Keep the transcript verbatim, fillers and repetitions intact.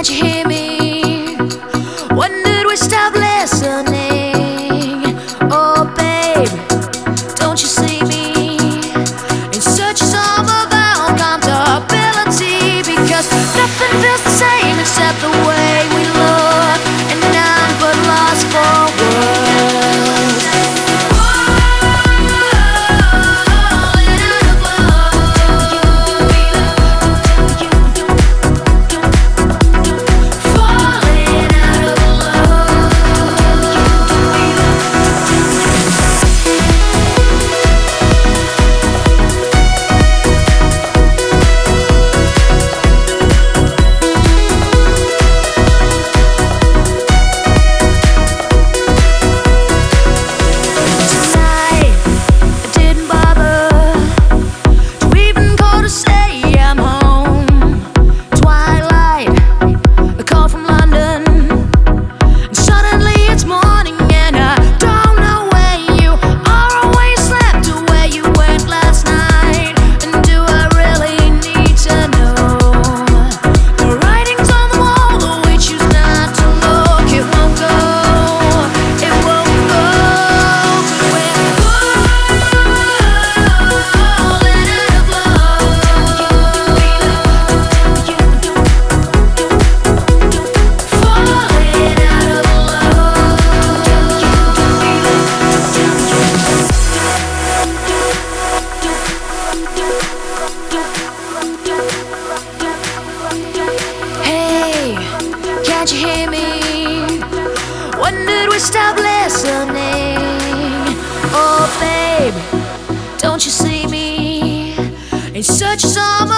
Can't you hear me? When did we stop listening? Oh babe, don't you see me? In such a sum of uncomfortability, because nothing feels the same except the way we look, and I'm but lost for words. Can't you hear me? When did we stop listening? Oh babe, don't you see me? In such a summer